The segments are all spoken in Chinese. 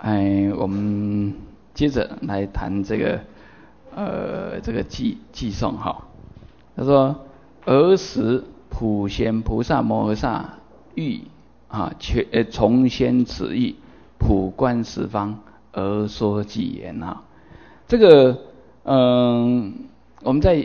我们接着来谈这个寄送哈。他说儿时普贤菩萨摩诃萨欲从先此意普观十方而说偈言哈。这个我们在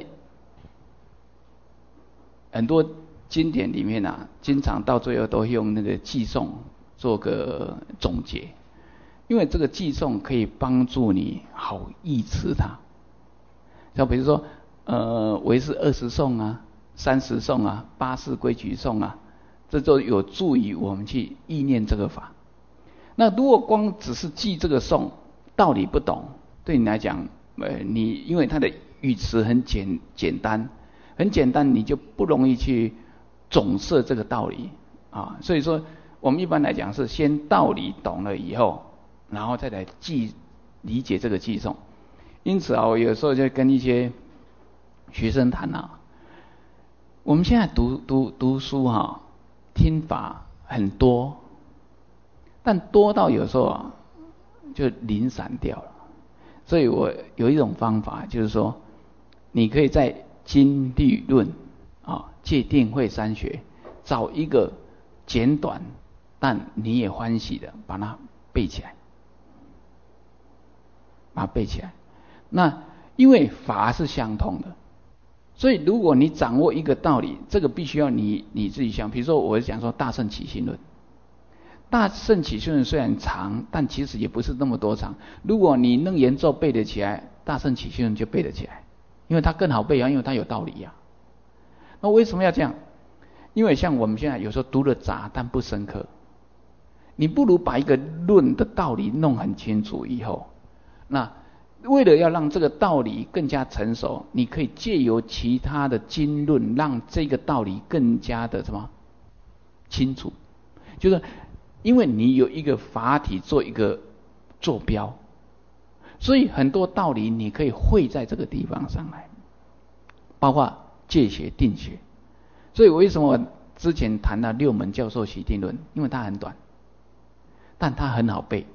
很多经典里面啊，经常到最后都用那个偈颂做个总结，因为这个偈颂可以帮助你好忆持它。像比如说唯识20颂啊、30颂啊、80规矩颂啊，这都有助于我们去意念这个法。那如果光只是记这个颂，道理不懂，对你来讲，你因为它的语词很简单，你就不容易去总摄这个道理啊。所以说，我们一般来讲是先道理懂了以后，然后再来理解这个偈颂。因此啊，我有时候就跟一些学生谈啊，我们现在读书啊，听法很多，但多到有时候啊就零散掉了。所以我有一种方法，就是说，你可以在经律论啊、戒定慧三学找一个简短但你也欢喜的，把它背起来，那因为法是相通的，所以如果你掌握一个道理，这个必须要你自己想。比如说我讲说大乘起信论，大乘起信论虽然长，但其实也不是那么多长。如果你楞严咒背得起来，大乘起信论就背得起来，因为它更好背啊，因为它有道理啊。那为什么要这样？因为像我们现在有时候读了杂但不深刻，你不如把一个论的道理弄很清楚以后，那为了要让这个道理更加成熟，你可以借由其他的经论，让这个道理更加的清楚。就是因为你有一个法体做一个坐标，所以很多道理你可以汇在这个地方上来，包括戒学、定学。所以为什么我之前谈到六门教授习定论，因为它很短，但它很好背。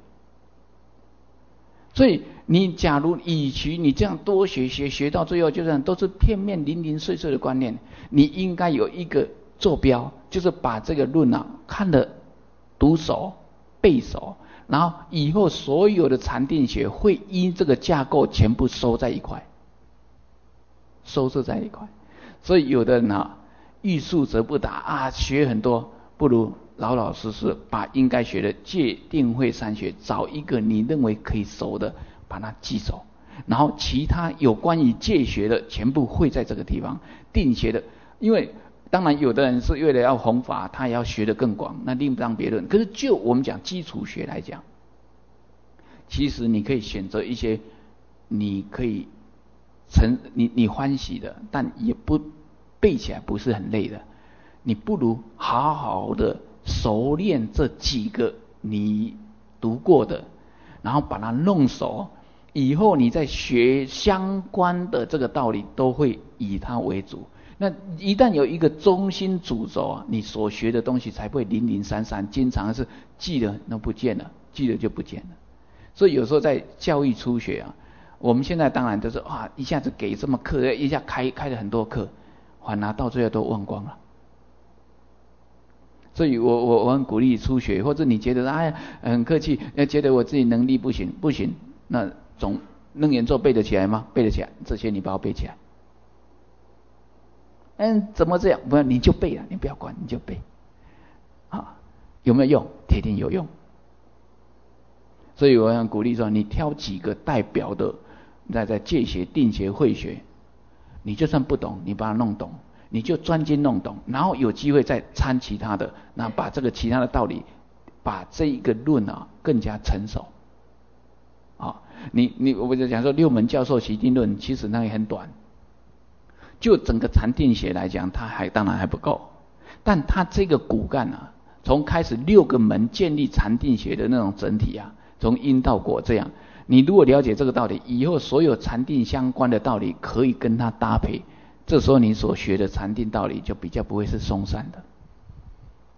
所以你假如与其你这样多学到最后就这样都是片面零碎的观念，你应该有一个坐标，就是把这个论啊看得读熟背熟，然后以后所有的禅定学会依这个架构全部收在一块，收摄在一块。所以有的人啊，欲速则不达啊，学很多，不如老老实实把应该学的戒定慧三学找一个你认为可以熟的，把它记熟，然后其他有关于戒学的全部会在这个地方。定学的，因为当然有的人是为了要弘法，他也要学得更广，那另当别论。可是就我们讲基础学来讲，其实你可以选择一些你可以你欢喜的，但也不背起来不是很累的，你不如好好的熟练这几个你读过的，然后把它弄熟，以后你在学相关的这个道理都会以它为主。那一旦有一个中心主轴啊，你所学的东西才不会零零散散，经常是记了那不见了，记了就不见了。所以有时候在教育初学啊，我们现在当然都是一下子给这么课，一下开了很多课，反而到最后都忘光了。所以我很鼓励初学，或者你觉得很客气，觉得我自己能力不行，那总楞严咒背得起来吗？背得起来，这些你把它背起来。怎么这样？不，你就背了，你不要管，你就背。有没有用？铁定有用。所以我想鼓励说，你挑几个代表的，在戒学、定学、慧学，你就算不懂，你把它弄懂，你就专精弄懂，然后有机会再参其他的，那把这个其他的道理，把这一个论更加成熟。我就讲说六门教授习定论，其实那也很短，就整个禅定学来讲，它当然还不够，但它这个骨干从开始6个门建立禅定学的那种整体从因到果这样，你如果了解这个道理，以后所有禅定相关的道理可以跟它搭配，这时候你所学的禅定道理就比较不会是松散的。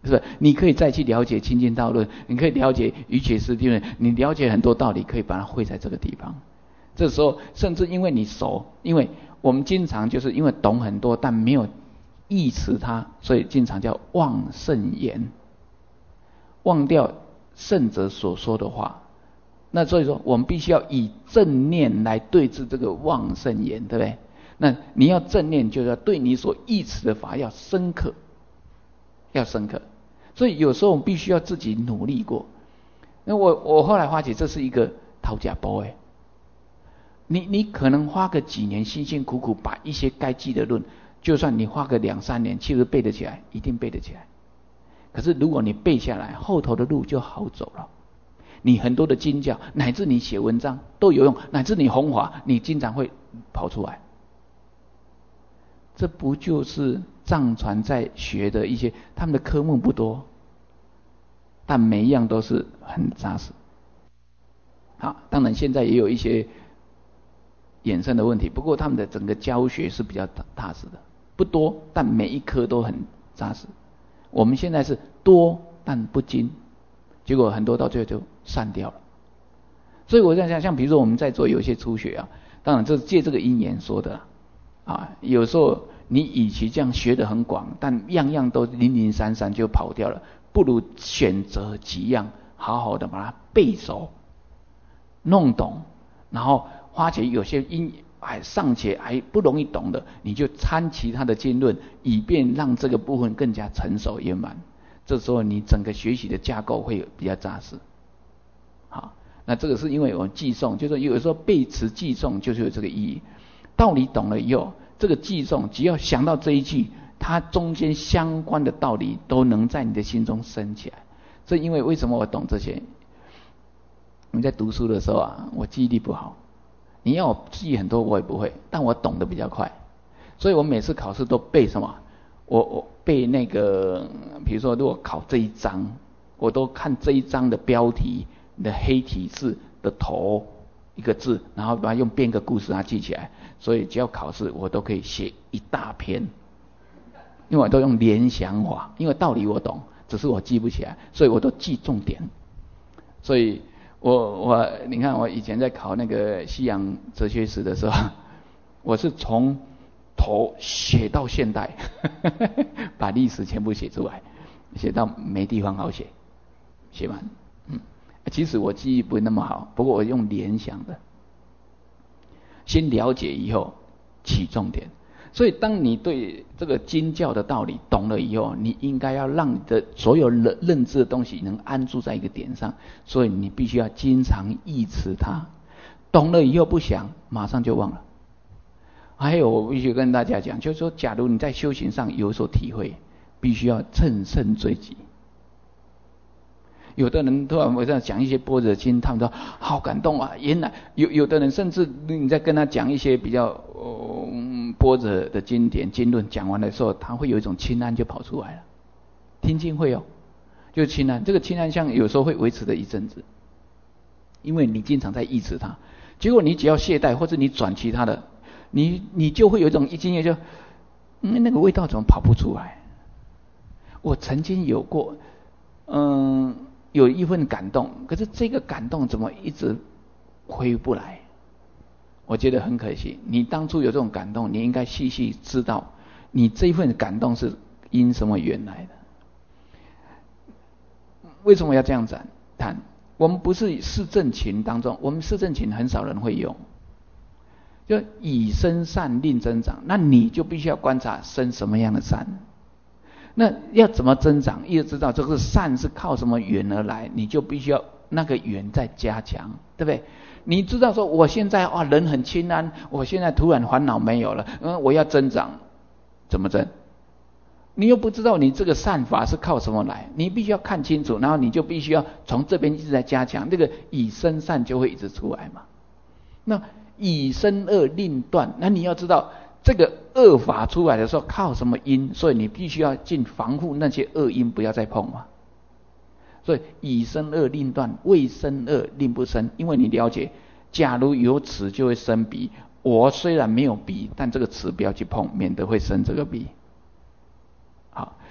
是不是？你可以再去了解清净道论，你可以了解瑜伽师地论，你了解很多道理，可以把它汇在这个地方。这时候甚至因为你熟，因为我们经常就是因为懂很多，但没有意持它，所以经常叫忘圣言，忘掉圣者所说的话。那所以说我们必须要以正念来对治这个忘圣言，对不对？那你要正念，就是要对你所意持的法要深刻，要深刻。所以有时候我们必须要自己努力过。那我后来发觉这是一个讨假包哎。你可能花个几年辛辛苦苦把一些该记的论，就算你花个2-3年，其实背得起来，一定背得起来。可是如果你背下来，后头的路就好走了。你很多的经教，乃至你写文章都有用，乃至你弘法，你经常会跑出来。这不就是藏传在学的一些，他们的科目不多，但每一样都是很扎实。好，当然现在也有一些衍生的问题，不过他们的整个教学是比较踏实的，不多，但每一科都很扎实。我们现在是多但不精，结果很多到最后就散掉了。所以我在想，像比如说我们在做有些初学啊，当然这是借这个因缘说的啊。有时候你与其这样学得很广，但样样都零零散散就跑掉了，不如选择几样，好好的把它背熟、弄懂，然后花钱有些尚且还不容易懂的，你就参其他的经论，以便让这个部分更加成熟圆满。这时候你整个学习的架构会比较扎实。好，那这个是因为我记诵，就是有时候背词记诵就是有这个意义。道理懂了以后，这个记诵只要想到这一句，它中间相关的道理都能在你的心中升起来。这因为为什么我懂这些？你在读书的时候啊，我记忆力不好，你要我记很多我也不会，但我懂得比较快，所以我每次考试都背什么？我背那个，比如说如果考这一章，我都看这一章的标题的黑体字的头一个字，然后把它用编个故事把它记起来。所以只要考试我都可以写一大篇，因为我都用联想法，因为道理我懂，只是我记不起来，所以我都记重点。所以你看我以前在考那个西洋哲学史的时候，我是从头写到现代，把历史全部写出来，写到没地方好写，写完。其实我记忆不那么好，不过我用联想的，先了解以后起重点。所以当你对这个经教的道理懂了以后，你应该要让你的所有认知的东西能安住在一个点上，所以你必须要经常忆持它。懂了以后不想，马上就忘了。还有我必须跟大家讲，就是说假如你在修行上有所体会，必须要乘胜追击。有的人突然我在讲一些般若经，他们说好感动啊！原来有的人甚至你在跟他讲一些比较般若的经典经论，讲完的时候，他会有一种清安就跑出来了。听经会就是清安，这个清安像有时候会维持的一阵子，因为你经常在忆持它。结果你只要懈怠或者你转其他的，你就会有一种经验，就那个味道怎么跑不出来？我曾经有过，有一份感动，可是这个感动怎么一直回不来？我觉得很可惜。你当初有这种感动，你应该细细知道，你这份感动是因什么缘来的。为什么要这样子谈？我们不是四正勤当中，我们四正勤很少人会用，就以身善令增长，那你就必须要观察生什么样的善。那要怎么增长？要知道这个善是靠什么缘而来，你就必须要那个缘再加强，对不对？你知道说我现在人很清安，我现在突然烦恼没有了，我要增长，怎么增？你又不知道你这个善法是靠什么来，你必须要看清楚，然后你就必须要从这边一直在加强，这个以身善就会一直出来嘛。那以身恶令断，那你要知道这个恶法出来的时候靠什么因，所以你必须要尽防护那些恶因，不要再碰嘛。所以以身恶令断，未生恶令不生。因为你了解，假如有此就会生彼，我虽然没有彼，但这个此不要去碰，免得会生这个彼。好，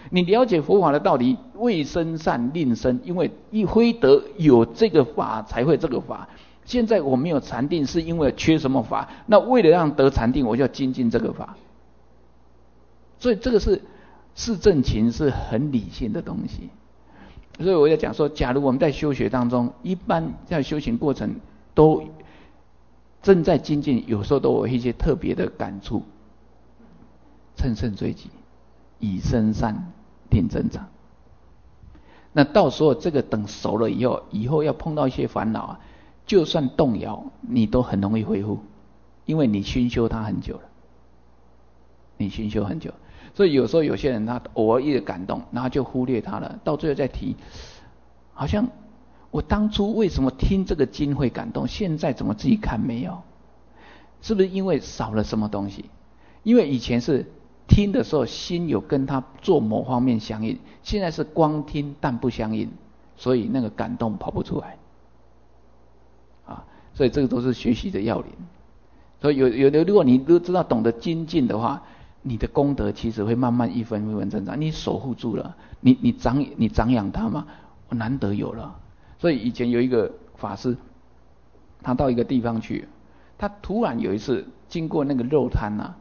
你了解佛法的道理，为生善令生，因为一非得有这个法才会这个法。现在我没有禅定，是因为缺什么法？那为了让得禅定，我就要精进这个法。所以这个是事正情，是很理性的东西。所以我要讲说，假如我们在修学当中，一般在修行过程都正在精进，有时候都有一些特别的感触。乘胜追击，以生善定增长。那到时候这个等熟了以后要碰到一些烦恼啊，就算动摇，你都很容易恢复，因为你熏修它很久了，你熏修很久。所以有时候有些人他偶尔一个感动，然后就忽略它了，到最后再提，好像我当初为什么听这个经会感动，现在怎么自己看没有？是不是因为少了什么东西？因为以前是听的时候心有跟他做某方面相应，现在是光听但不相应，所以那个感动跑不出来啊。所以这个都是学习的要领。所以有的，如果你都知道懂得精进的话，你的功德其实会慢慢一分一分增长。你守护住了，你长养它嘛，难得有了。所以以前有一个法师，他到一个地方去，他突然有一次经过那个肉摊啊，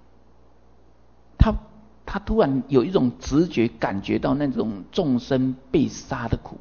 他突然有一种直觉感觉到那种众生被杀的苦，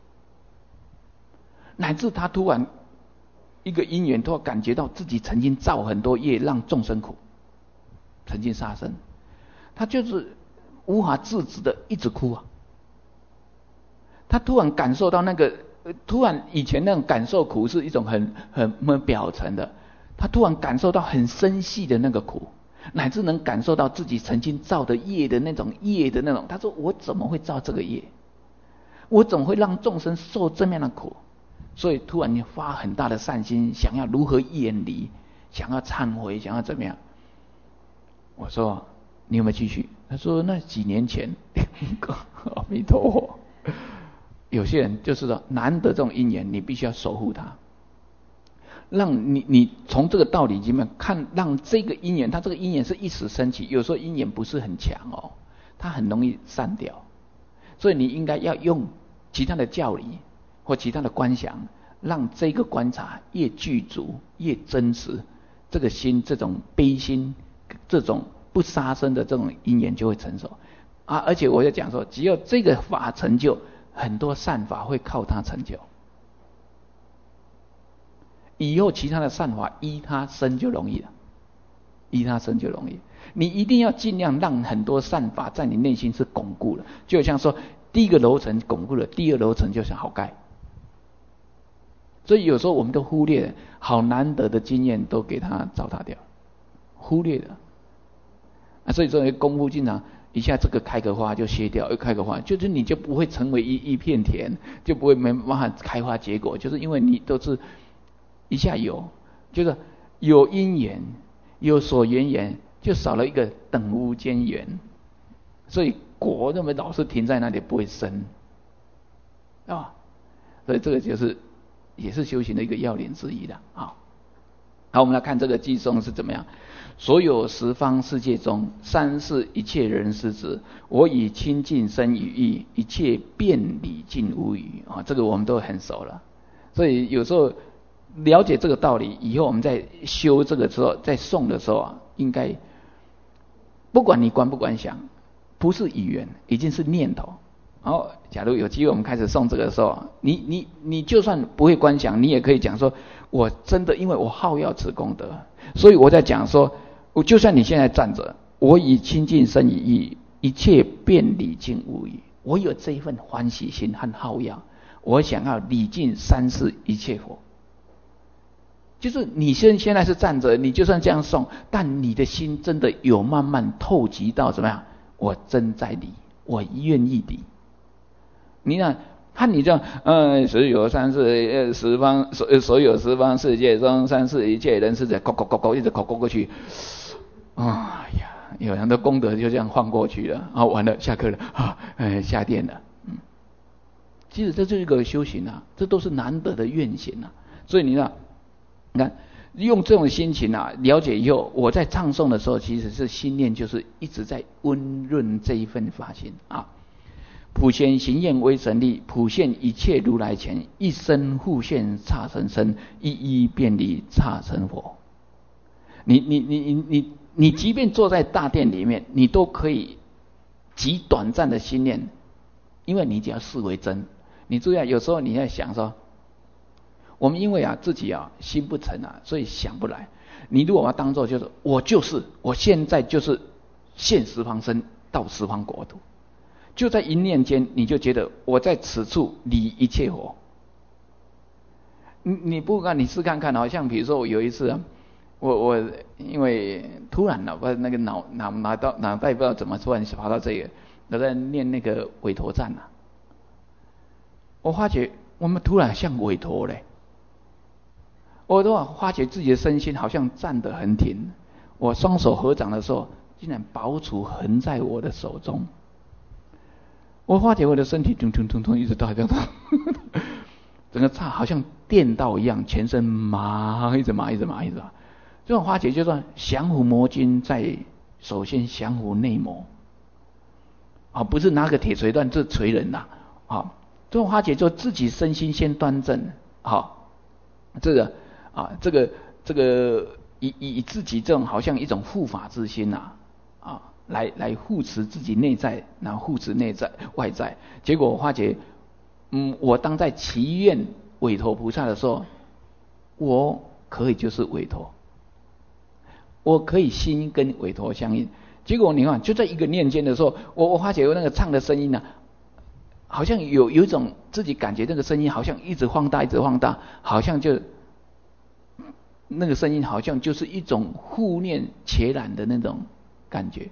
乃至他突然一个因缘，突然感觉到自己曾经造很多业让众生苦，曾经杀生，他就是无法制止的一直哭啊。他突然感受到那个，突然以前那种感受苦是一种很表层的，他突然感受到很深细的那个苦。乃至能感受到自己曾经造的业的那种，他说我怎么会造这个业？我怎么会让众生受这么样的苦？所以突然你发很大的善心，想要如何远离，想要忏悔，想要怎么样？我说你有没有继续？他说那几年前，阿弥陀佛。有些人就是说难得这种因缘，你必须要守护它。让你从这个道理里面看，让这个因缘，它这个因缘是一时升起，有时候因缘不是很强哦，它很容易散掉，所以你应该要用其他的教理或其他的观想，让这个观察越具足越真实，这个心这种悲心，这种不杀生的这种因缘就会成熟啊！而且我要讲说，只要这个法成就，很多善法会靠它成就。以后其他的善法依他生就容易了，依他生就容易。你一定要尽量让很多善法在你内心是巩固了，就像说第一个楼层巩固了，第二楼层就是好盖。所以有时候我们都忽略了好难得的经验，都给它糟蹋掉，忽略了啊。所以说功夫经常一下这个开个花就歇掉，又开个花，就是你就不会成为一片田，就不会没办法开花结果，就是因为你都是。一下有，就是有因缘，有所缘缘，就少了一个等无间缘，所以果那么老是停在那里不会生啊，所以这个也是修行的一个要领之一的啊。好，我们来看这个偈颂是怎么样。所有十方世界中，三世一切人师子，我以清净身语意，一切遍礼尽无余啊。这个我们都很熟了，所以有时候。了解这个道理以后，我们在修这个时候，在诵的时候啊，应该不管你观不观想，不是语言，已经是念头。然后，假如有机会我们开始诵这个的时候，你就算不会观想，你也可以讲说，我真的因为我好要此功德，所以我在讲说，我就算你现在站着，我以清净身语意，一切遍礼尽无余，我有这一份欢喜心和好要，我想要礼尽三世一切佛。就是你现在是站着，你就算这样诵，但你的心真的有慢慢透及到怎么样？我真在理，我愿意理。你看你这样，所有三世十方所有十方世界中，三世一切人是在咕一直咕过去。哎呀，有很多功德就这样晃过去了，啊，完了下课了啊，下殿了。其实这就是一个修行啊，这都是难得的愿行啊。所以你看， 用这种心情啊，了解以后，我在唱诵的时候，其实是心念就是一直在温润这一份法心啊。普贤行愿威神力，普现一切如来前，一生复现刹尘身，一一遍离刹尘佛。你即便坐在大殿里面，你都可以极短暂的心念，因为你只要视为真。你注意啊，有时候你在想说，我们因为自己心不诚所以想不来。你如果把它当作就是我现在就是现十方身到十方国土，就在一念间，你就觉得我在此处离一切佛。你不管你试看看，好像比如说我有一次我因为突然我那个脑袋不知道怎么突然跑到这个，我在念那个韦陀赞我发觉我们突然像韦陀嘞。我都发觉自己的身心好像站得很挺，我双手合掌的时候，竟然宝杵横在我的手中。我发觉我的身体咚咚咚咚一直到这样，整个好像电到一样，全身麻，一直麻。这种发觉就说降伏魔君在首先降伏内魔，不是拿个铁锤乱这锤人这种发觉就自己身心先端正，这个以自己这种好像一种护法之心来护持自己内在，然后护持内在外在。结果我发觉，我当在祈愿韦陀菩萨的时候，我可以就是韦陀，我可以心跟韦陀相应。结果你看，就在一个念间的时候，我发觉那个唱的声音好像有一种自己感觉那个声音好像一直放大，好像就那个声音好像就是一种护念且染的那种感觉。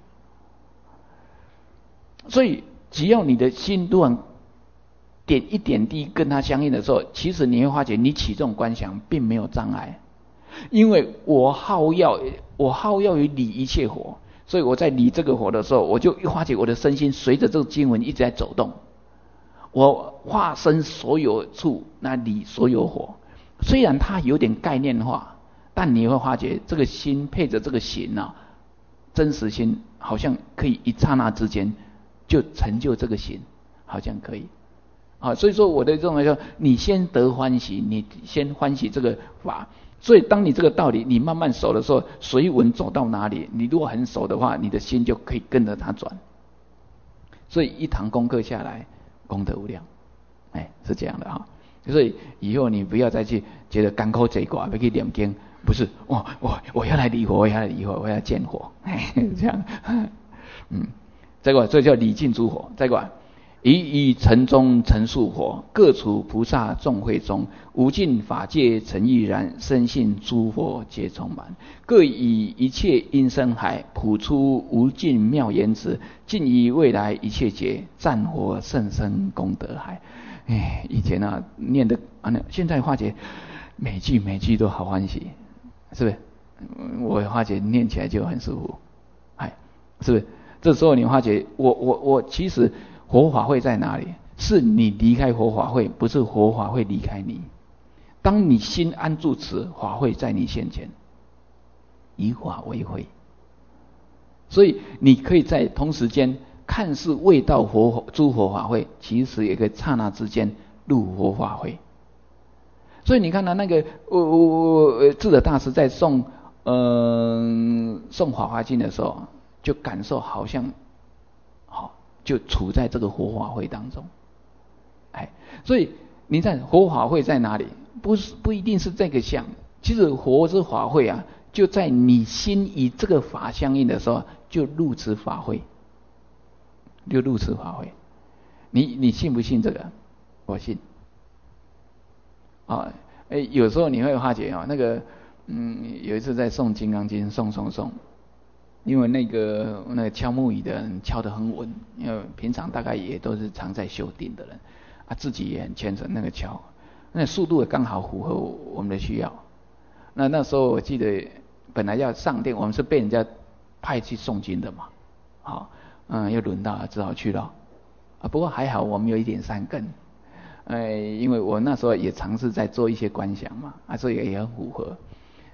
所以只要你的心突然点一点滴跟它相应的时候，其实你会发觉你起这种观想并没有障碍，因为我好要于理一切火，所以我在理这个火的时候，我就发觉我的身心随着这个经文一直在走动。我化身所有处，那理所有火。虽然它有点概念化，但你会发觉这个心配着这个行真实心好像可以一刹那之间就成就这个行，好像可以所以说我的认为说，你先得欢喜，你先欢喜这个法。所以当你这个道理你慢慢熟的时候，随文走到哪里，你如果很熟的话，你的心就可以跟着它转。所以一堂功课下来，功德无量，是这样的所以以后你不要再去觉得甘苦贼寡要去念经，不是我要来理火，我要见火，这样再过来，这叫礼敬诸火。再过来，以尘中尘数火，各处菩萨众会中，无尽法界尘亦然，深信诸佛皆充满。各以一切音声海，普出无尽妙言辞，尽以未来一切劫，战火甚深功德海。以前念的现在化解每句都好欢喜，是不是？我化解念起来就很舒服，是不是？这时候你化解，我其实佛法会在哪里？是你离开佛法会，不是佛法会离开你。当你心安住此，法会在你现前，以法为会。所以你可以在同时间看似未到诸佛法会，其实也可以刹那之间入佛法会。所以你看那个智者大师在诵法华经的时候，就感受好像就处在这个佛法会当中。所以你在佛法会在哪里？不一定是这个相，其实佛之法会就在你心以这个法相应的时候，就入此法会，你信不信这个？我信有时候你会发觉那个有一次在诵金刚经，诵，因为那个敲木鱼的人敲得很稳，因为平常大概也都是常在修定的人自己也很虔诚，那个敲那速度也刚好符合我们的需要。那时候我记得本来要上殿，我们是被人家派去诵经的嘛，又轮到了，只好去了不过还好我们有一点善根，因为我那时候也尝试在做一些观想嘛所以也很符合。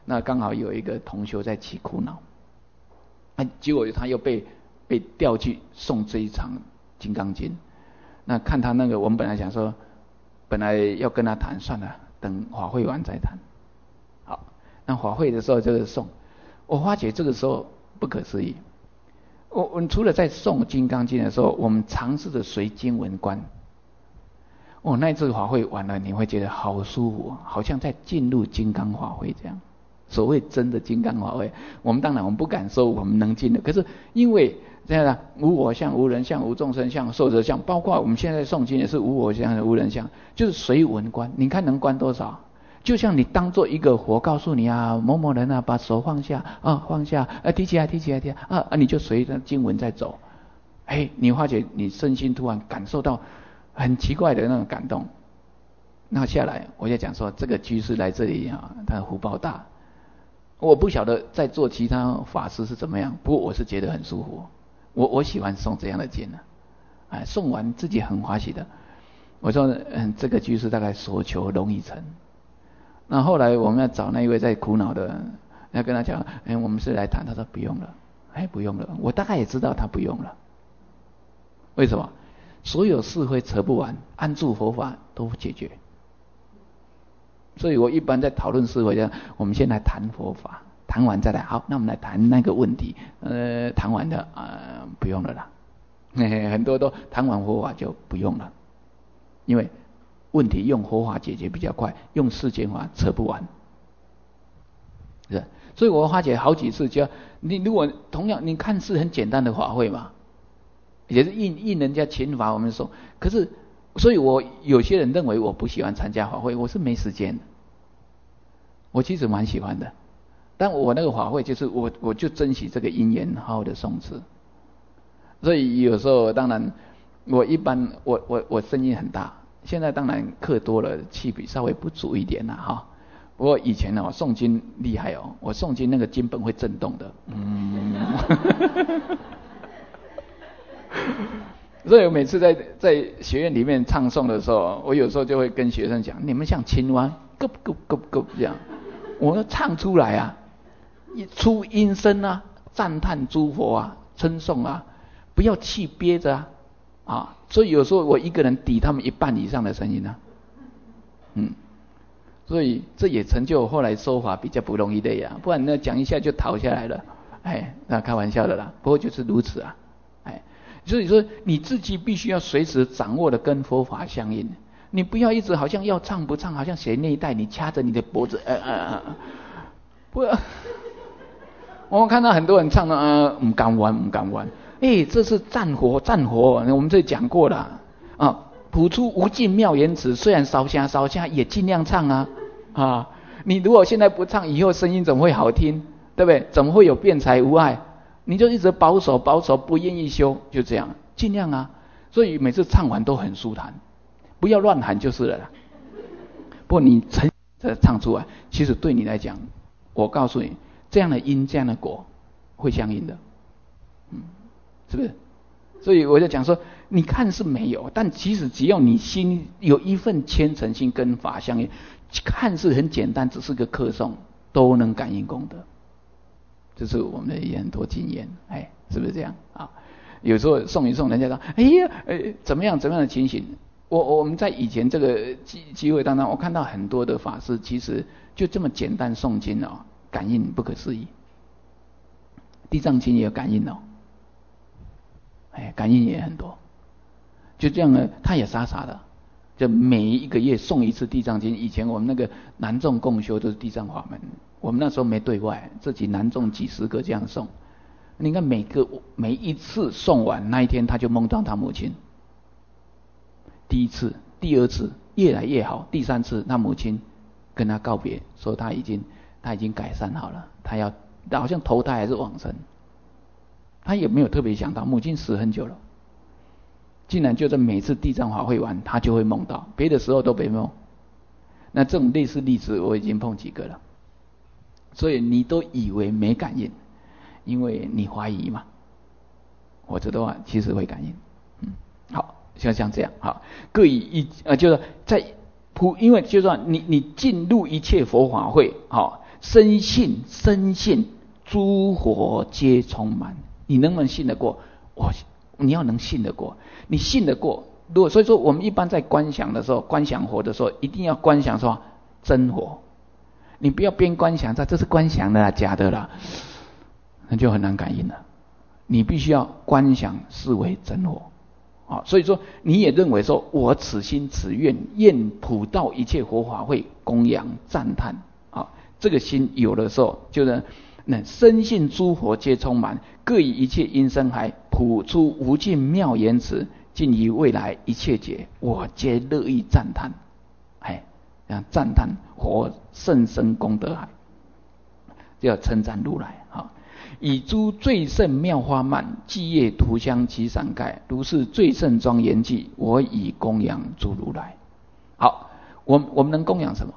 那刚好有一个同修在起苦恼，结果他又被调去送这一场金刚经。那看他那个，我们本来想说，本来要跟他谈，算了，等法会完再谈。好，那法会的时候就是送，我发觉这个时候不可思议。我们除了在诵金刚经的时候，我们尝试着随经文观。那一次法会完了，你会觉得好舒服，好像在进入金刚法会这样。所谓真的金刚法会，我们当然我们不敢说我们能进的，可是因为这样的无我相、无人相、无众生相、寿者相，包括我们现在诵经也是无我相、无人相，就是随文观。你看能观多少？就像你当做一个佛告诉你啊，某某人啊，把手放下啊，放下，提起来，提起来，提起来啊，你就随着经文在走。你发觉你身心突然感受到很奇怪的那种感动。那下来我就讲说，这个居士来这里啊，他的福报大。我不晓得在做其他法师是怎么样，不过我是觉得很舒服。我喜欢诵这样的经啊，诵完自己很欢喜的。我说，这个居士大概所求容易成。那后来我们要找那一位在苦恼的，要跟他讲，我们是来谈。他说不用了，不用了。我大概也知道他不用了。为什么？所有是非扯不完，安住佛法都解决。所以我一般在讨论是非，我们先来谈佛法，谈完再来。好，那我们来谈那个问题。谈完的不用了啦。很多都谈完佛法就不用了，因为问题用佛法解决比较快，用世间法扯不完。是，所以我发觉好几次，就你如果同样你看似很简单的法会嘛，也是应人家请法我们说，可是所以我有些人认为我不喜欢参加法会，我是没时间的。我其实蛮喜欢的，但我那个法会就是我就珍惜这个因缘，好好的诵持。所以有时候当然我一般我声音很大。现在当然课多了，气比稍微不足一点了哈。不过以前我诵经厉害哦，我诵经那个经本会震动的，所以我每次在学院里面唱诵的时候，我有时候就会跟学生讲，你们像青蛙，咯咯咯咯这样，我要唱出来啊，出音声啊，赞叹诸佛啊，称颂啊，不要气憋着啊。所以有时候我一个人抵他们一半以上的声音啊，所以这也成就后来说法比较不容易的呀，不然呢讲一下就逃下来了，那开玩笑的啦，不过就是如此啊，所以说你自己必须要随时掌握的跟佛法相应，你不要一直好像要唱不唱，好像谁那一代你掐着你的脖子，不，我们看到很多人唱的不敢玩，不敢玩。这是战火，我们这讲过了啊。谱出无尽妙言辞，虽然烧瞎也尽量唱啊。你如果现在不唱，以后声音怎么会好听？对不对？怎么会有辩才无碍？你就一直保守，不愿意修，就这样，尽量啊。所以每次唱完都很舒坦，不要乱喊就是了啦。不过你诚实唱出来，其实对你来讲，我告诉你，这样的因，这样的果，会相应的。是不是？所以我就讲说，你看是没有，但其实只要你心有一份虔诚心跟法相应，看似很简单，只是个课诵，都能感应功德。这是我们的很多经验，是不是这样啊？有时候诵一诵，人家说，怎么样的情形？我们在以前这个机会当中，我看到很多的法师，其实就这么简单诵经感应不可思议。地藏经也有感应感应也很多，就这样呢，他也傻傻的，就每一个月诵一次地藏经。以前我们那个男众共修都是地藏法门，我们那时候没对外，自己男众几十个这样诵。你看每一次诵完那一天，他就梦到他母亲。第一次、第二次越来越好，第三次他母亲跟他告别，说他已经改善好了，他要好像投胎还是往生。他也没有特别想到母亲死很久了，竟然就在每次地藏法会完，他就会梦到，别的时候都没梦。那这种类似例子我已经碰几个了，所以你都以为没感应，因为你怀疑嘛。我知道其实会感应。好，像这样，好，各以就是在因为就是说你进入一切佛法会， 深信诸佛皆充满。你能不能信得过？你要能信得过，你信得过。所以说我们一般在观想的时候，观想佛的时候，一定要观想说真佛。你不要边观想这是观想的啦，假的啦，那就很难感应了。你必须要观想视为真佛啊。所以说你也认为说，我此心此愿，愿普道一切佛法会供养赞叹啊。这个心有的时候就是深信诸佛皆充满，各以一切音声海普出无尽妙言辞，尽于未来一切劫，我皆乐意赞叹。赞叹佛甚深功德海，就要称赞如来。以诸最胜妙花曼，伎叶涂香其伞盖，如是最胜庄严际，我以供养诸如来。好，我们能供养什么？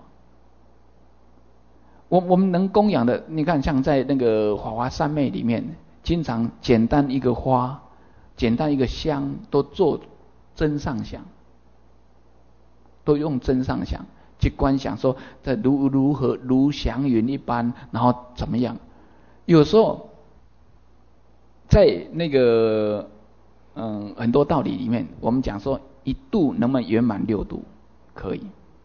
我们能供养的，你看像在那个法华三昧里面，经常简单一个花，简单一个香，都做真上香，都用真上香去观想说这如何如祥云一般，然后怎么样。有时候在那个很多道理里面，我们讲说一度能不能圆满六度？可以，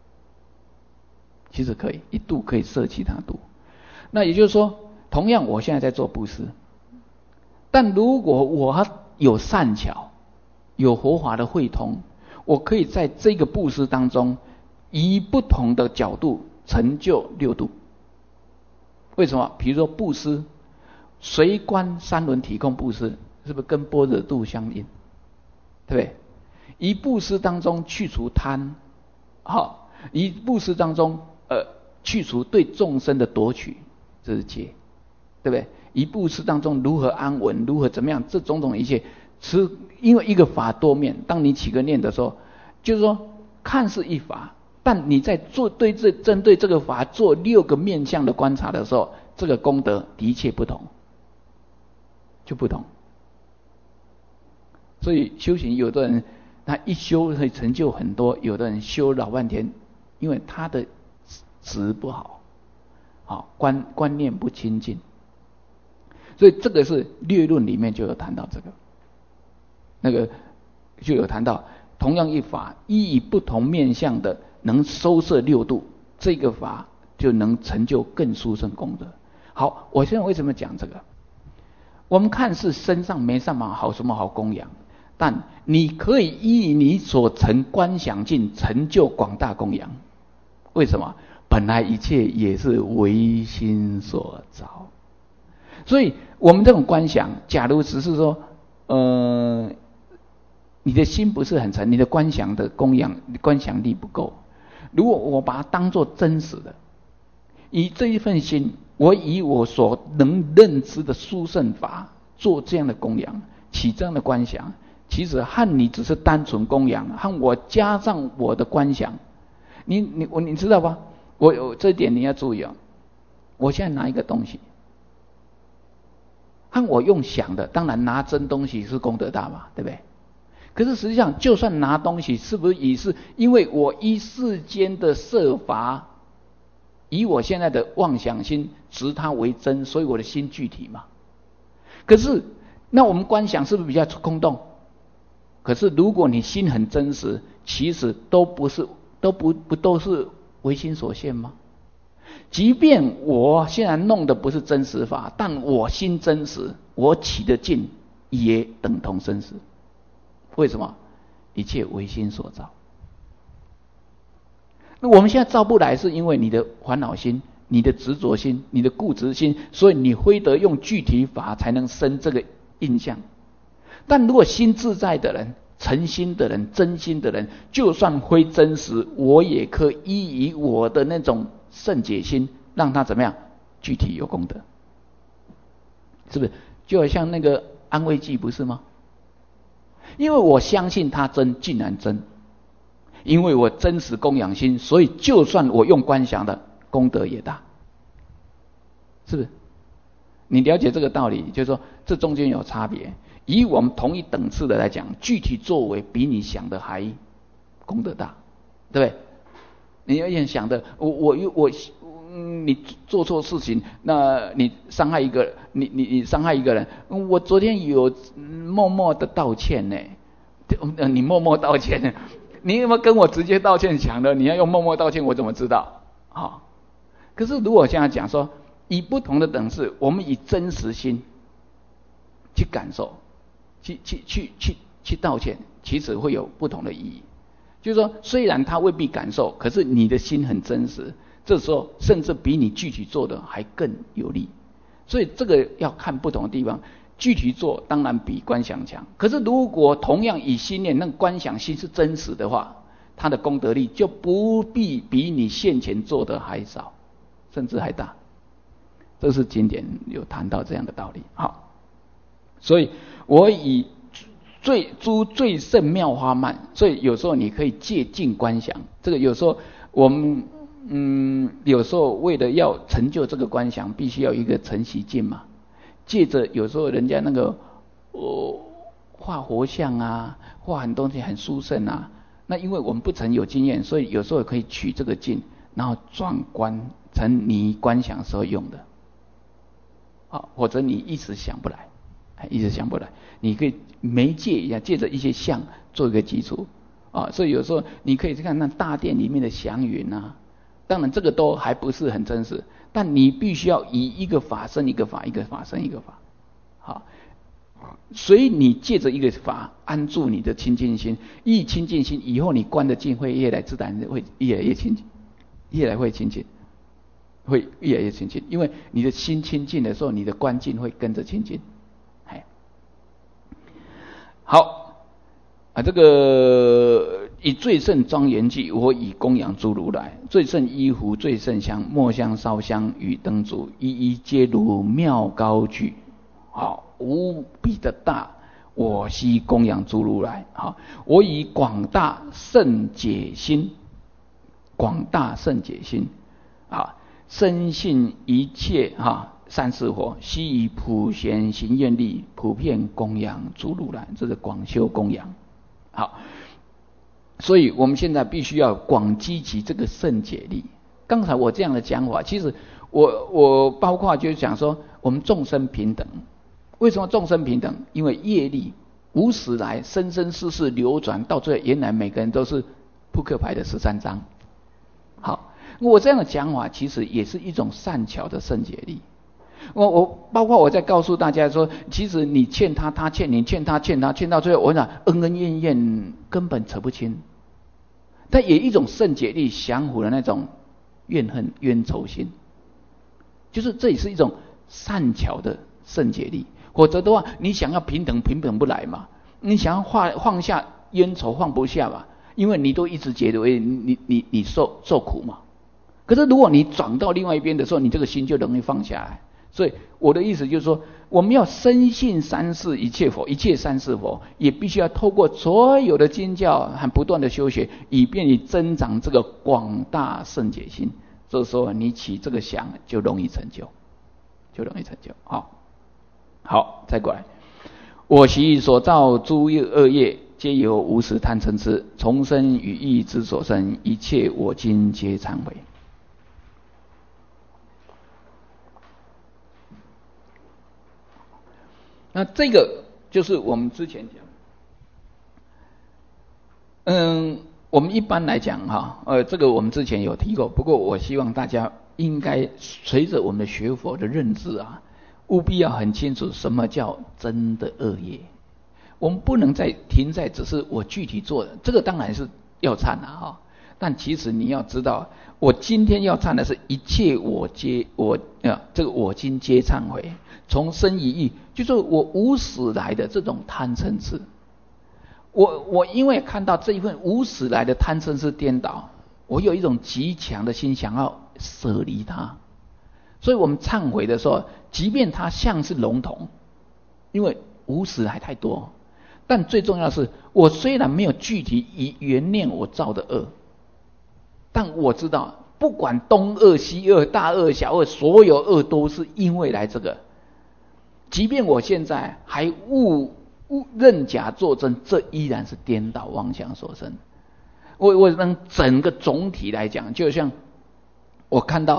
其实可以，一度可以摄其他度。那也就是说，同样我现在在做布施，但如果我有善巧，有佛法的慧通，我可以在这个布施当中，以不同的角度成就六度。为什么？比如说布施，随观三轮体空布施，是不是跟般若度相应？对不对？一布施当中去除贪，一布施当中去除对众生的夺取，这是戒，对不对？一布施当中如何安稳，如何怎么样，这种种一切，是因为一个法多面。当你起个念的时候，就是说看似一法，但你在针对这个法做6个面向的观察的时候，这个功德的确不同，就不同。所以修行，有的人他一修会成就很多，有的人修老半天，因为他的质不好，观念不清净。所以这个是略论里面就有谈到这个，那个就有谈到，同样一法，以不同面向的能收摄6度，这个法就能成就更殊胜功德。好，我现在为什么讲这个？我们看似身上没什么好供养，但你可以依你所成观想境成就广大供养。为什么？本来一切也是唯心所造。所以我们这种观想，假如只是说你的心不是很诚，你的观想的观想力不够，如果我把它当作真实的，以这一份心，我以我所能认知的殊胜法做这样的供养，起这样的观想，其实和你只是单纯供养，和我加上我的观想，你知道吧？我这一点你要注意啊！我现在拿一个东西，和我用想的，当然拿真东西是功德大嘛，对不对？可是实际上，就算拿东西，是不是也是因为我依世间的设法，以我现在的妄想心执它为真，所以我的心具体嘛？可是那我们观想是不是比较空洞？可是如果你心很真实，其实都不是唯心所现吗？即便我现在弄的不是真实法，但我心真实，我起的劲也等同真实。为什么？一切唯心所造。那我们现在造不来，是因为你的烦恼心、你的执着心、你的固执心，所以你非得用具体法才能生这个印象。但如果心自在的人、诚心的人、真心的人，就算非真实，我也可以以我的那种圣解心，让它怎么样具体有功德，是不是？就好像那个安慰剂，不是吗？因为我相信它真，竟然真。因为我真实供养心，所以就算我用观想的，功德也大，是不是？你了解这个道理，就是说这中间有差别。以我们同一等次的来讲，具体作为比你想的还功德大，对不对？你要想的， 你做错事情，那你伤害一个你伤害一个人，我昨天有默默的道歉呢，你默默道歉，你有没有跟我直接道歉讲的？你要用默默道歉，我怎么知道？好，可是如果现在讲说，以不同的等式，我们以真实心去感受，去道歉，其实会有不同的意义。就是说，虽然他未必感受，可是你的心很真实，这时候甚至比你具体做的还更有力。所以这个要看不同的地方，具体做当然比观想强。可是如果同样以心念，那观想心是真实的话，它的功德力就不必比你现前做的还少，甚至还大。这是经典有谈到这样的道理。好，所以我以诸最胜妙花曼，所以有时候你可以借境观想。这个有时候我们有时候为了要成就这个观想，必须要有一个承袭境嘛。借着有时候人家那个画活像啊，画很多东西很殊胜啊，那因为我们不曾有经验，所以有时候可以取这个境，然后转观成你观想时候用的。或者你一时想不来，你可以媒介一下，借着一些像做一个基础所以有时候你可以去看那大殿里面的祥云啊，当然这个都还不是很真实，但你必须要以一个法生一个法，一个法生一个法。好，所以你借着一个法安住你的清净心，一清净心以后，你观的境会越来自然会越来越清净，越来会清净。会越来越清净，因为你的心清净的时候，你的观境会跟着清净。好这个以最胜庄严具，我以供养诸如来；最胜衣服，最胜香，末香烧香与灯烛，一一皆如妙高举。好，无比的大，我悉供养诸如来。好，我以广大圣解心，深信一切三世佛，悉以普贤行愿力，普遍供养诸如来。这是广修供养。好，所以我们现在必须要广积集这个圣解力。刚才我这样的讲法，其实我包括就是讲说，我们众生平等。为什么众生平等？因为业力无始来生生世世流转，到最后原来每个人都是扑克牌的13张。好。我这样的讲法其实也是一种善巧的圣解力。我包括我在告诉大家说，其实你欠他，他欠你，欠他，欠到最后，我想恩恩怨怨根本扯不清。但也一种圣解力降服了那种怨恨冤仇心，就是这也是一种善巧的圣解力。否则的话，你想要平等不来嘛，你想要放下冤仇放不下嘛，因为你都一直觉得你受苦嘛。可是如果你转到另外一边的时候，你这个心就容易放下来。所以我的意思就是说，我们要深信三世一切佛，一切三世佛，也必须要透过所有的经教和不断的修学，以便你增长这个广大圣解心。这时候你起这个想就容易成就。好，再过来。我习所造诸恶业，皆由无始贪嗔痴，从生与意之所生，一切我今皆忏悔。那这个就是我们之前讲，我们一般来讲这个我们之前有提过，不过我希望大家应该随着我们的学佛的认知务必要很清楚什么叫真的恶业。我们不能再停在只是我具体做的，这个当然是要忏但其实你要知道，我今天要忏的是一切这个我今皆忏悔。从生于意，就是我无始来的这种贪嗔痴。我因为看到这一份无始来的贪嗔痴颠倒，我有一种极强的心想要舍离它。所以我们忏悔的时候，即便它像是笼统，因为无始来太多，但最重要的是，我虽然没有具体以原谅我造的恶，但我知道不管东恶西恶大恶小恶，所有恶都是因为来这个。即便我现在还认假作真，这依然是颠倒妄想所生。我能整个总体来讲，就像我看到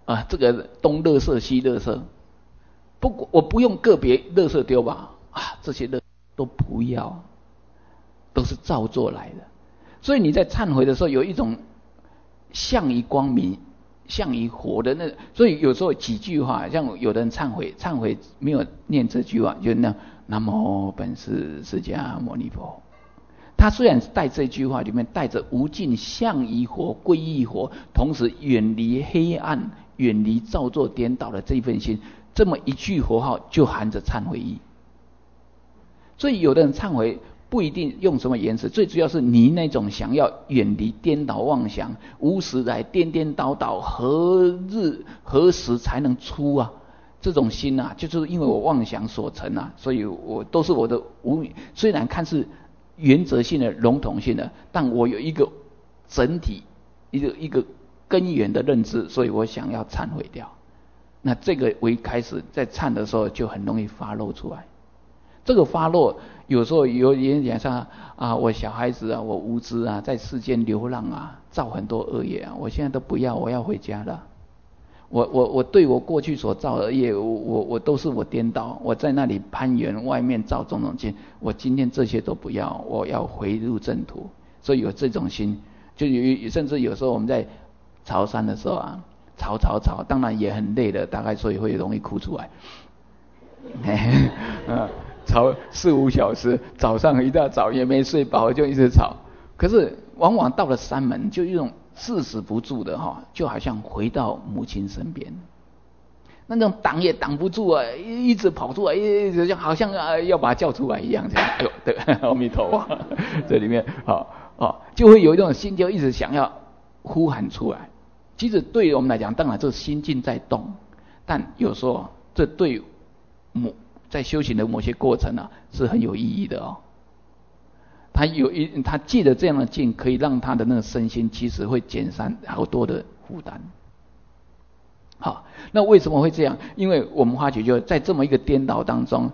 这个东垃圾西垃圾，我不用个别垃圾丢吧，这些垃圾都不要，都是照做来的。所以你在忏悔的时候，有一种向于光明、向于活的那，所以有时候几句话，像有的人忏悔没有念这句话，就那南无本师释迦牟尼佛。他虽然带这句话里面带着无尽向于活、归于活，同时远离黑暗、远离造作颠倒的这一份心，这么一句佛号就含着忏悔意。所以有的人忏悔不一定用什么言辞，最主要是你那种想要远离颠倒妄想，无始来颠颠倒倒，何时才能出啊？这种心啊，就是因为我妄想所成啊，所以我都是我的虽然看似原则性的笼统性的，但我有一个整体一个根源的认知，所以我想要忏悔掉。那这个为开始在忏的时候就很容易发露出来。这个发露有时候有人讲说我小孩子啊，我无知啊，在世间流浪啊，造很多恶业啊，我现在都不要，我要回家了。我对我过去所造的业，我都是我颠倒，我在那里攀缘，外面造种种境，我今天这些都不要，我要回入正途。所以有这种心，甚至有时候我们在朝山的时候啊，吵，当然也很累的，大概所以会容易哭出来。吵4-5小时，早上一大早也没睡饱就一直吵，可是往往到了山门，就一种至死不住的就好像回到母亲身边，那种挡也挡不住啊，一直跑出来，一直好像要把他叫出来一样，这样。哎呦，对，阿弥陀佛，这里面就会有一种心，就一直想要呼喊出来。其实对我们来讲，当然这心境在动，但有时候这对在修行的某些过程是很有意义的哦。他借着这样的境，可以让他的那个身心其实会减散好多的负担。好，那为什么会这样？因为我们发觉就在这么一个颠倒当中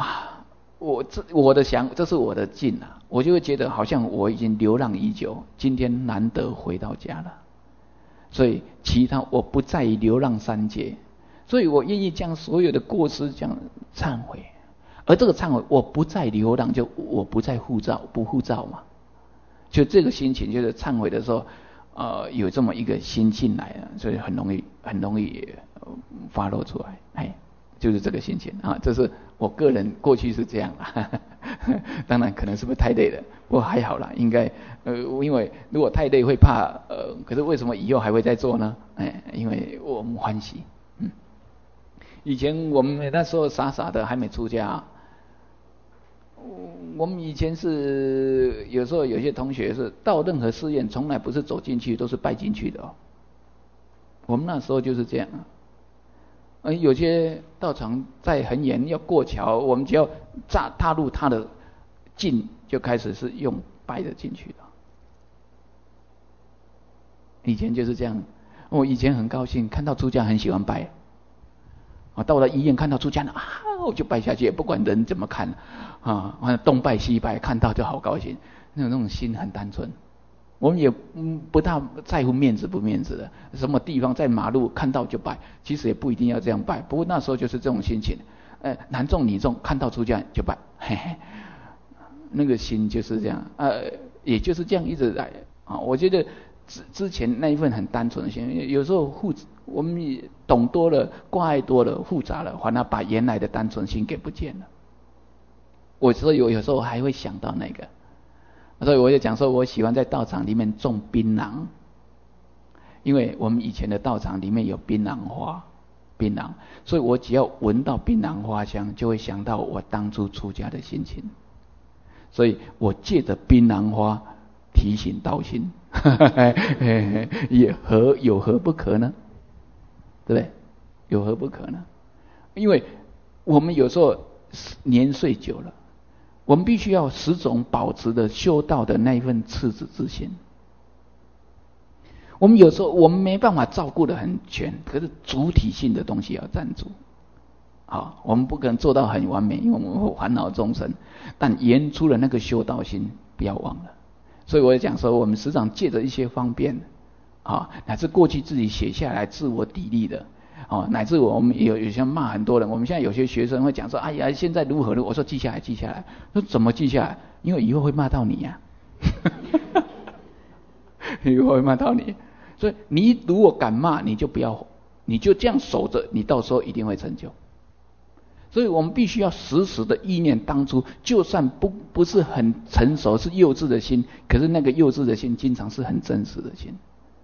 这是我的境我就会觉得好像我已经流浪已久，今天难得回到家了，所以其他我不在于流浪三界，所以我愿意将所有的过失这样忏悔。而这个忏悔，我不再流浪，就我不再不护照嘛，就这个心情，就是忏悔的时候，有这么一个心境来了，所以很容易发露出来，就是这个心情这是我个人过去是这样当然可能是不是太累了，不过还好啦，应该因为如果太累会怕可是为什么以后还会再做呢？因为我们欢喜。以前我们那时候傻傻的还没出家我们以前是有时候有些同学是到任何寺院，从来不是走进去，都是拜进去的我们那时候就是这样有些道场在很远要过桥，我们只要踏入他的境，就开始是用拜的进去的。以前就是这样，我以前很高兴看到出家很喜欢拜到了医院看到出家人我就拜下去，不管人怎么看东拜西拜，看到就好高兴，那种心很单纯。我们也不大在乎面子不面子的，什么地方在马路看到就拜，其实也不一定要这样拜，不过那时候就是这种心情男众女众看到出家人就拜，那个心就是这样也就是这样一直来我觉得之前那一份很单纯的心，有时候我们懂多了，挂碍多了，复杂了，反而把原来的单纯心给不见了。我说有时候还会想到那个，所以我就讲说我喜欢在道场里面种槟榔，因为我们以前的道场里面有槟榔花，所以我只要闻到槟榔花香，就会想到我当初出家的心情，所以我借着槟榔花提醒道心有何不可呢？对不对？有何不可呢？因为我们有时候年岁久了，我们必须要始终保持的修道的那一份赤子之心。我们有时候我们没办法照顾得很全，可是主体性的东西要站住。我们不可能做到很完美，因为我们会烦恼众生，但演出了那个修道心，不要忘了。所以我也讲说，我们时常借着一些方便乃至过去自己写下来自我砥砺的，乃至我们有些骂很多人，我们现在有些学生会讲说，哎呀，现在如何如何，我说记下来，记下来。说怎么记下来？因为以后会骂到你呀、以后会骂到你，所以你如果敢骂，你就不要，你就这样守着，你到时候一定会成就。所以我们必须要时时的意念当初，就算不是很成熟，是幼稚的心，可是那个幼稚的心，经常是很真实的心，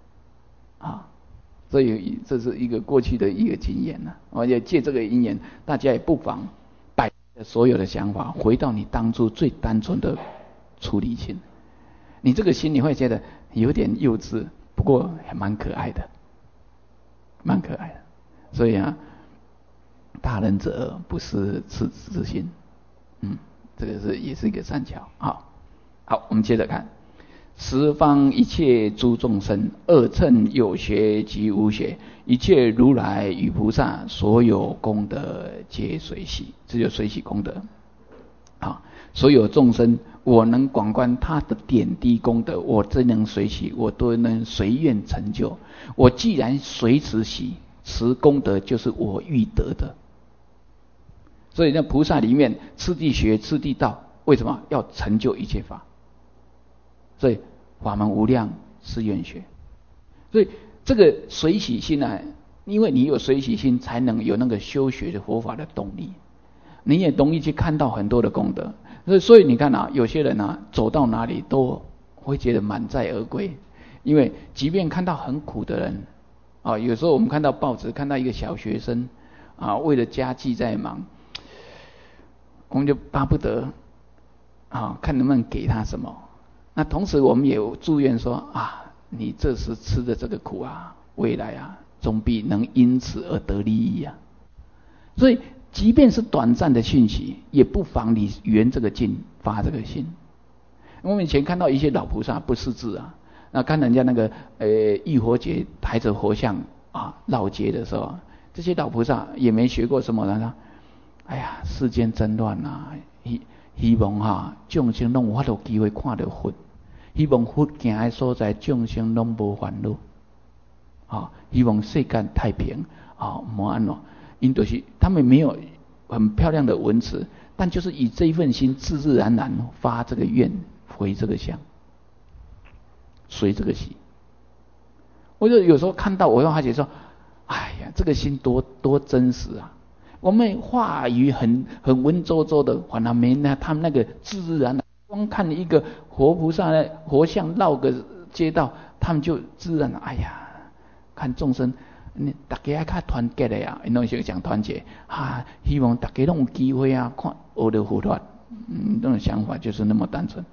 所以这是一个过去的一个经验呢。而且借这个因缘，大家也不妨摆所有的想法，回到你当初最单纯的处理心。你这个心你会觉得有点幼稚，不过还蛮可爱的，蛮可爱的。所以大人者不是赤子之心，这个也是一个善巧。好，我们接着看。十方一切诸众生，二乘有学及无学，一切如来与菩萨所有功德皆随喜，这就随喜功德。所有众生，我能广观他的点滴功德，我真能随喜，我都能随愿成就。我既然随此喜，此功德就是我欲得的。所以那菩萨里面，次第学，次第道，为什么要成就一切法？所以法门无量是愿学。所以这个随喜心因为你有随喜心，才能有那个修学的佛法的动力，你也容易去看到很多的功德。所以你看有些人走到哪里都会觉得满载而归，因为即便看到很苦的人有时候我们看到报纸，看到一个小学生为了家计在忙，我们就巴不得看能不能给他什么。那同时我们也祝愿说你这时吃的这个苦未来总比能因此而得利益所以即便是短暂的讯息，也不妨你圆这个劲，发这个心。我们以前看到一些老菩萨不识字那看人家那个浴火节抬着佛像绕街的时候，这些老菩萨也没学过什么呢，哎呀，世间真乱希望众生拢有法度机会看到佛，希望佛行的所在众生拢无烦恼，希望世间太平无安怎。因就是他们没有很漂亮的文词，但就是以这一份心自自然然发这个愿，回这个相，随这个喜。我就有时候看到，我会发觉说，哎呀，这个心多真实我们话语很文绉绉的，反而没他们那个自自然然。光看一个活菩萨的活像绕个街道，他们就自然哎呀，看众生。大家要较团结的因为是讲团结希望大家都有机会看学到佛法，那种想法就是那么单纯，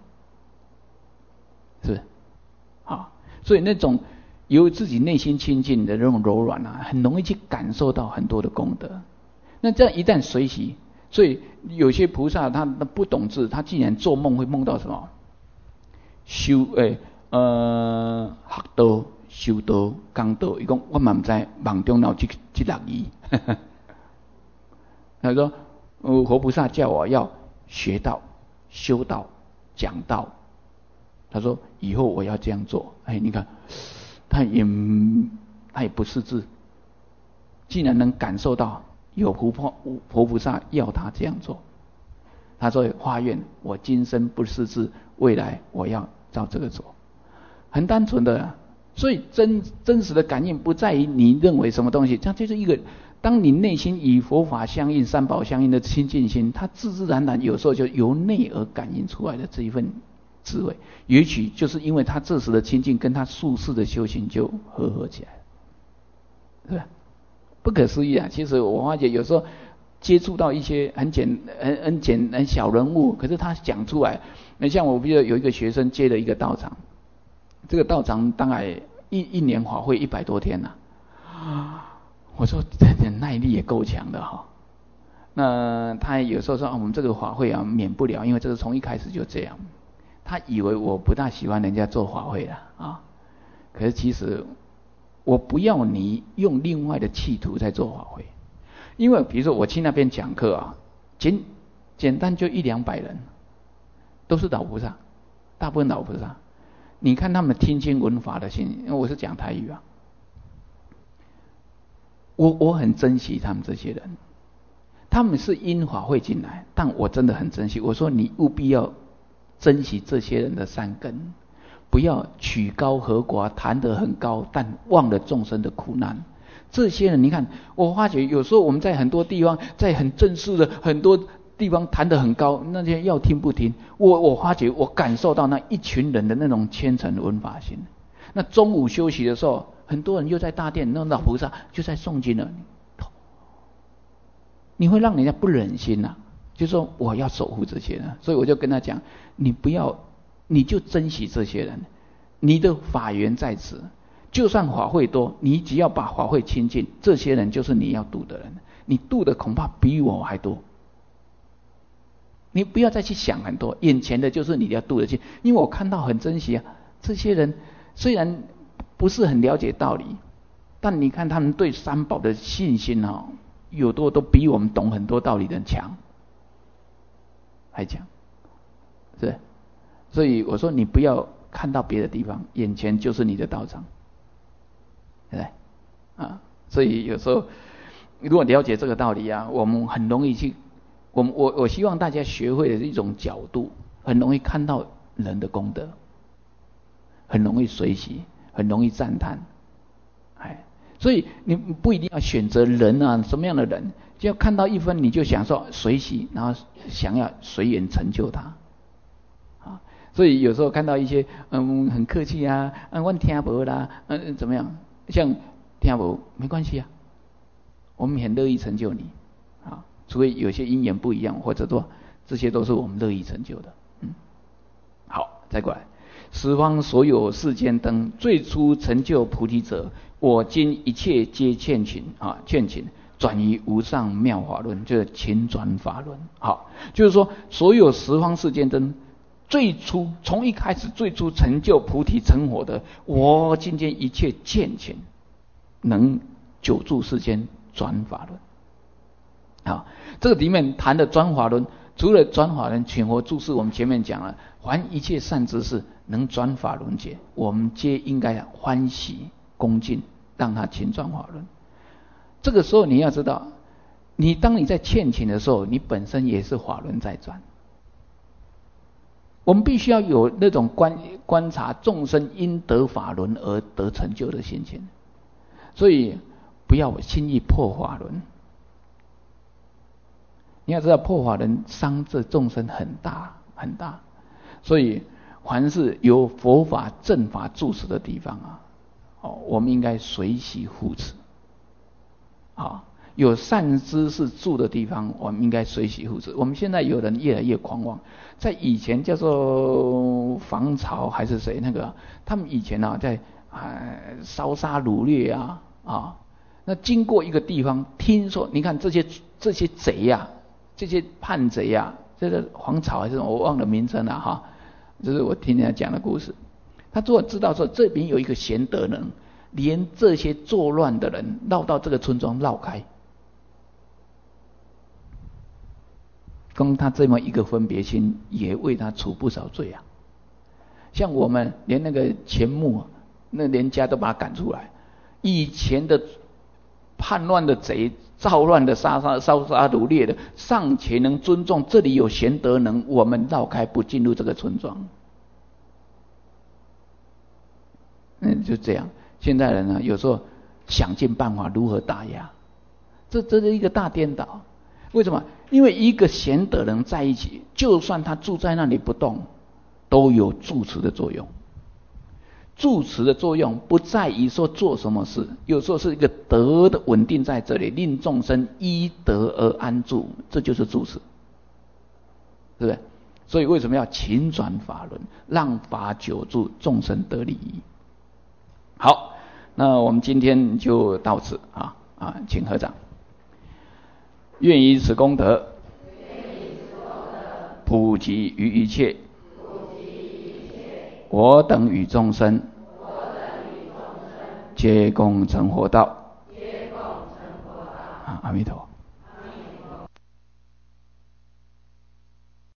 是所以那种由自己内心亲近的那种柔软很容易去感受到很多的功德。那这样一旦随喜，所以有些菩萨他不懂字，他竟然做梦会梦到什么学道。修道、讲道，伊讲我嘛唔知梦中有这6字。他说，活菩萨叫我要学道、修道、讲道。他说以后我要这样做。你看，他也不识字，竟然能感受到有活菩萨要他这样做。他说发愿，我今生不识字，未来我要照这个做。很单纯的。所以真实的感应不在于你认为什么东西，这就是一个当你内心与佛法相应、三宝相应的亲近心，它自自然然有时候就由内而感应出来的这一份智慧，也许就是因为他这时的亲近跟他术士的修行就合起来了，是吧？不可思议其实我发觉有时候接触到一些很小人物，可是他讲出来，像我记得有一个学生接了一个道场。这个道场大概一年法会100多天我说这耐力也够强的那他有时候说我们这个法会免不了，因为这个从一开始就这样。他以为我不大喜欢人家做法会可是其实我不要你用另外的企图在做法会，因为比如说我去那边讲课简单就100-200人，都是老菩萨，大部分老菩萨。 你看他们听经闻法的心，因为我是讲台语啊，我很珍惜他们这些人。他们是因法会进来，但我真的很珍惜。我说你务必要珍惜这些人的善根，不要曲高和寡，谈得很高，但忘了众生的苦难。这些人，你看，我发觉有时候我们在很多地方，在很正式的很多地方谈得很高，那些要听不听。我发觉我感受到那一群人的那种虔诚闻法心。那中午休息的时候，很多人又在大殿，那老菩萨就在诵经了。你会让人家不忍心啊，就说我要守护这些人。所以我就跟他讲，你不要，你就珍惜这些人，你的法缘在此。就算法会多，你只要把法会清净，这些人就是你要度的人，你度的恐怕比我还多。你不要再去想很多，眼前的就是你要度的去。因为我看到很珍惜啊，这些人虽然不是很了解道理，但你看他们对三宝的信心啊，有多都比我们懂很多道理的人强，还强，是。所以我说你不要看到别的地方，眼前就是你的道场。对不对？啊，所以有时候如果了解这个道理啊，我们很容易去，我希望大家学会的一种角度，很容易看到人的功德，很容易随喜，很容易赞叹，所以你不一定要选择人啊，什么样的人，只要看到一分你就想说随喜，然后想要随缘成就他。所以有时候看到一些很客气啊，我听不啦，怎么样？像听不没关系啊，我们很乐意成就你啊，除非有些因缘不一样，或者说这些都是我们乐意成就的。好，再过来，十方所有世间灯，最初成就菩提者，我今一切皆劝请啊，劝请转于无上妙法轮，就是勤转法轮。好，就是说所有十方世间灯。最初从一开始最初成就菩提成佛的，我今天一切见请，能久住世间转法轮。好，这个里面谈的转法轮，除了转法轮请佛注释，我们前面讲了，凡一切善知识能转法轮解，我们皆应该欢喜恭敬，让他勤转法轮。这个时候你要知道，当你在劝请的时候，你本身也是法轮在转。我们必须要有那种观察众生因得法轮而得成就的心情，所以不要轻易破法轮。你要知道破法轮伤这众生很大很大，所以凡是有佛法正法住持的地方啊，我们应该随喜护持。有善知识住的地方，我们应该随喜护持。我们现在有人越来越狂妄，在以前叫做防潮还是谁那个，他们以前在烧杀掳掠啊，那经过一个地方，听说你看这些贼啊，这些叛贼啊，这个黄巢还是我忘了名称了哈，这是我听人家讲的故事。他如果知道说这边有一个贤德人，连这些作乱的人绕到这个村庄绕开。光他这么一个分别心，也为他除不少罪啊。像我们连那个钱穆，那连家都把他赶出来。以前的叛乱的贼、造乱的、烧杀掳掠的，尚且能尊重这里有贤德能，我们绕开不进入这个村庄。就这样。现在人呢，有时候想尽办法如何打压，这是一个大颠倒。为什么？因为一个贤德人在一起，就算他住在那里不动，都有住持的作用。住持的作用不在于说做什么事，有时候是一个德的稳定在这里，令众生依德而安住，这就是住持，对不对？所以为什么要勤转法轮，让法久住，众生得利益？好，那我们今天就到此请合掌。愿以此功德，普及于一切，我等与众生，皆共成佛道。阿弥陀佛。